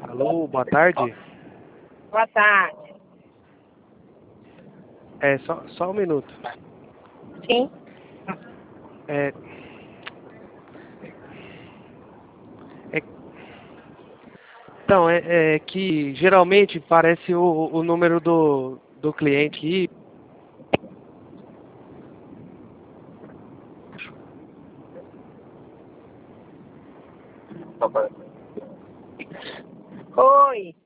Alô, boa tarde. Boa tarde. Só um minuto. Sim. É, é, então, é que geralmente parece o número do cliente aqui. Oi.